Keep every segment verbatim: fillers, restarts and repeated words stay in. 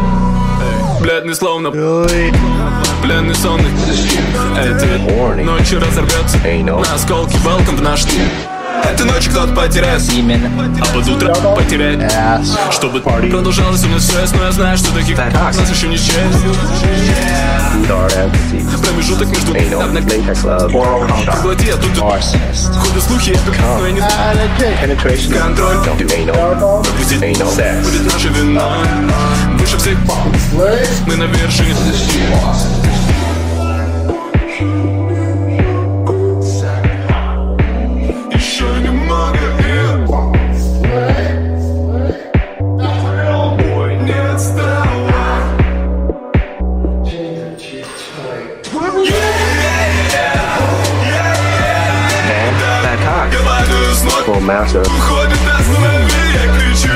Бледный словно пленный сонный. Этой ночью разорвется на осколки. Welcome в наш мир. Этой ночью кто-то потеряет, а под утро потеряет. Чтобы продолжалось у меня все, но я знаю, что таких нас еще не счесть. Промежуток между поглоти, а тут ходят слухи, но я не знаю. Контроль пропустить будет наше вино. Выше всех мы на вершине. Еще немного бой, не отставай. Говорю снова, уходит нас лови, я кричу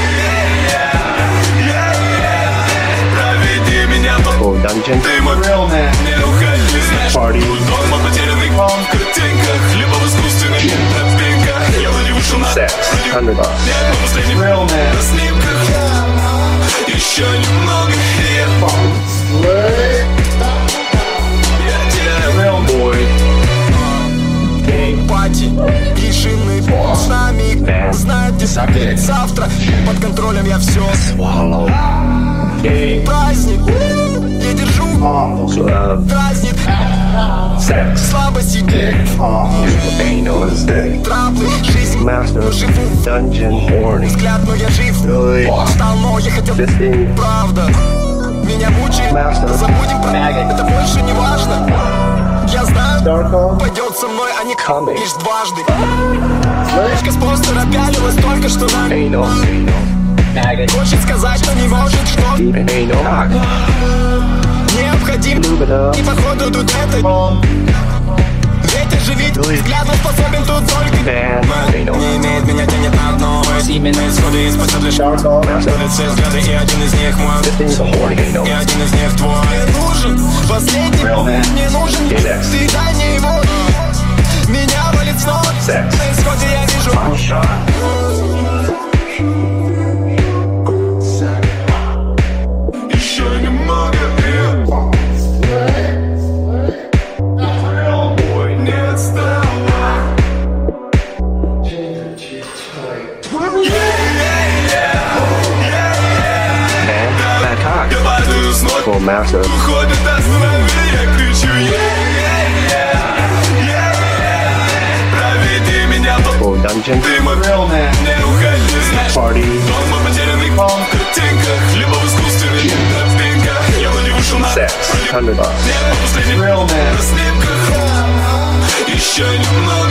проведи меня по dungeon. Ты мой real man, не уходи. Знаешь, дома потерянный в картинках, либо в искусственных тропинках. Я бы не вышел на Sex, hundred bucks. нет, но последний real man на снимках. Еще немного я теряю real boy. Пати, лишены с нами. Знает, где завтра. Под контролем я все. Праздник, я держу. Праздник, слабости, траблы, жизнь. Живу, взгляд, но я жив. Стал, но я хотел. Правда, меня мучает. Забудем про это, больше не важно. Я знаю, пойдет со мной, а не лишь дважды. Флешка с постера пялилась только что на. Хочет сказать, что не может, что необходим. И походу тут это. Ветер живит, взглядом способен тут только. Не имеет, меня тянет на одно. Именно исходы из спасет лишь лице взгляды, и один из них мой. И один из них твой. Мне нужен последний, мне нужен. Ты дай мне его. Меня валит снова. На исходе я вижу. Еще немного бой, не отставай. Я падаю с ног, уходит нас лови, я кричу проведи меня по dungeon. Ты мой real man, не уходи. Знаешь, дома потерянный в картинках, либо в искусственных тропинках. Я бы не вышел на Sex, hundred bucks. нет, но последний real man на снимках. Еще немного